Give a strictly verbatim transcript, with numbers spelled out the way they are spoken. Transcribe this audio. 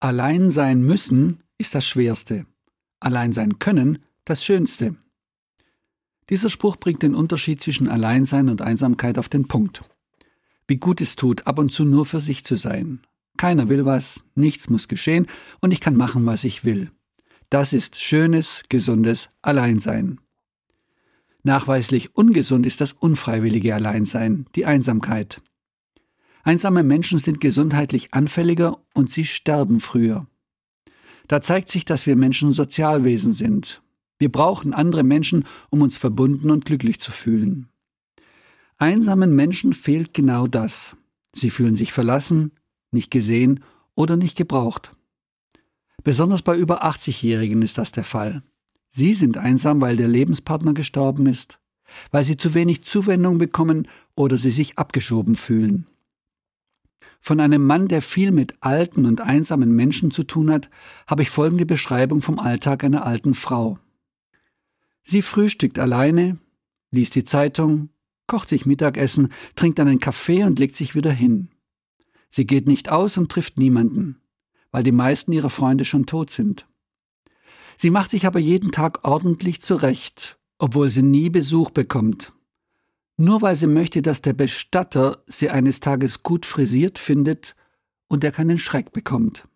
Allein sein müssen ist das Schwerste, allein sein können das Schönste. Dieser Spruch bringt den Unterschied zwischen Alleinsein und Einsamkeit auf den Punkt. Wie gut es tut, ab und zu nur für sich zu sein. Keiner will was, nichts muss geschehen und ich kann machen, was ich will. Das ist schönes, gesundes Alleinsein. Nachweislich ungesund ist das unfreiwillige Alleinsein, die Einsamkeit. Einsame Menschen sind gesundheitlich anfälliger und sie sterben früher. Da zeigt sich, dass wir Menschen Sozialwesen sind. Wir brauchen andere Menschen, um uns verbunden und glücklich zu fühlen. Einsamen Menschen fehlt genau das. Sie fühlen sich verlassen, nicht gesehen oder nicht gebraucht. Besonders bei über achtzigjährigen ist das der Fall. Sie sind einsam, weil der Lebenspartner gestorben ist, weil sie zu wenig Zuwendung bekommen oder sie sich abgeschoben fühlen. Von einem Mann, der viel mit alten und einsamen Menschen zu tun hat, habe ich folgende Beschreibung vom Alltag einer alten Frau. Sie frühstückt alleine, liest die Zeitung, kocht sich Mittagessen, trinkt einen Kaffee und legt sich wieder hin. Sie geht nicht aus und trifft niemanden, weil die meisten ihrer Freunde schon tot sind. Sie macht sich aber jeden Tag ordentlich zurecht, obwohl sie nie Besuch bekommt. Nur weil sie möchte, dass der Bestatter sie eines Tages gut frisiert findet und er keinen Schreck bekommt.